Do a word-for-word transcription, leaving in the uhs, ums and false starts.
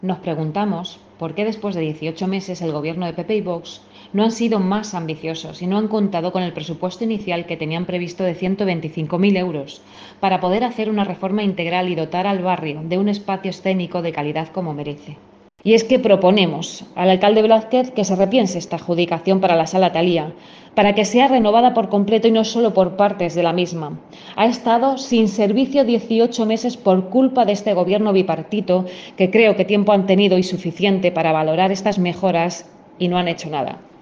Nos preguntamos por qué después de dieciocho meses el gobierno de P P y Vox no han sido más ambiciosos y no han contado con el presupuesto inicial que tenían previsto de ciento veinticinco mil euros para poder hacer una reforma integral y dotar al barrio de un espacio escénico de calidad como merece. Y es que proponemos al alcalde Blázquez que se repiense esta adjudicación para la Sala Thalía, para que sea renovada por completo y no solo por partes de la misma. Ha estado sin servicio dieciocho meses por culpa de este gobierno bipartito, que creo que tiempo han tenido y suficiente para valorar estas mejoras y no han hecho nada.